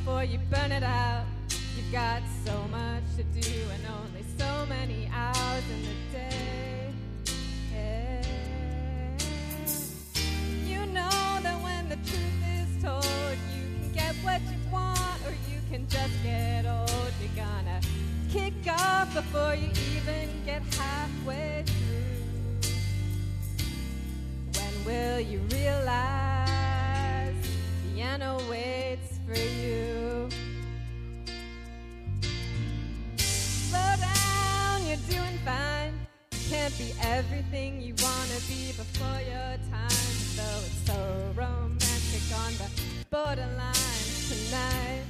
before you burn it out. You've got so much to do and only so many hours in the day. You know that when the truth is told, you can get what you want or you can just get old. You're gonna kick off before you even get halfway through. When will you realize piano waits for you? Slow down, you're doing fine. You can't be everything you wanna be before your time. Though it's so romantic on the borderline tonight.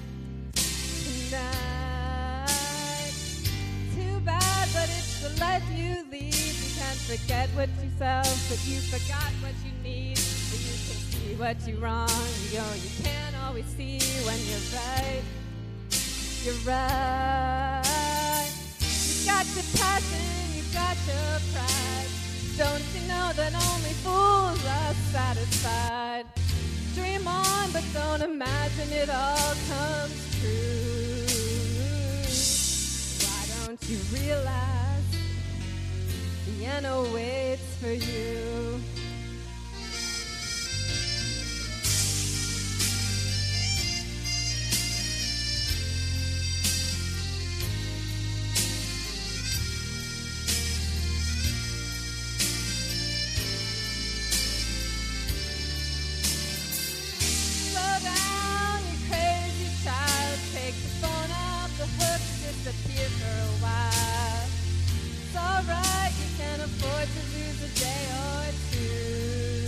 Too bad, but it's the life you lead. You can't forget what you self, but you forgot what you need. But you can see what you're wrong. You can't always see when you're right. You're right. You've got your passion, you've got your pride. Don't you know that only fools are satisfied? Dream on, but don't imagine it all comes true. Why don't you realize piano waits for you? Disappear for a while. It's alright, you can afford to lose a day or two.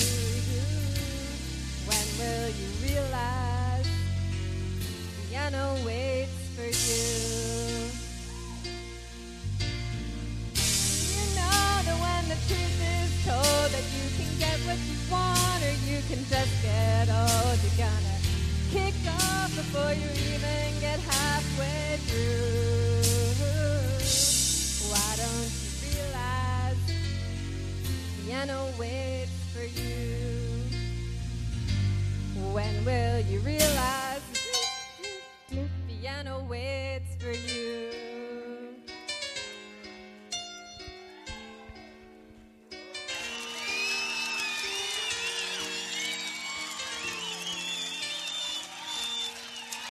When will you realize piano waits for you? You know that when the truth is told, that you can get what you want or you can just get old. You're gonna kick off before you even get halfway through. Why don't you realize piano waits for you? When will you realize piano waits for you?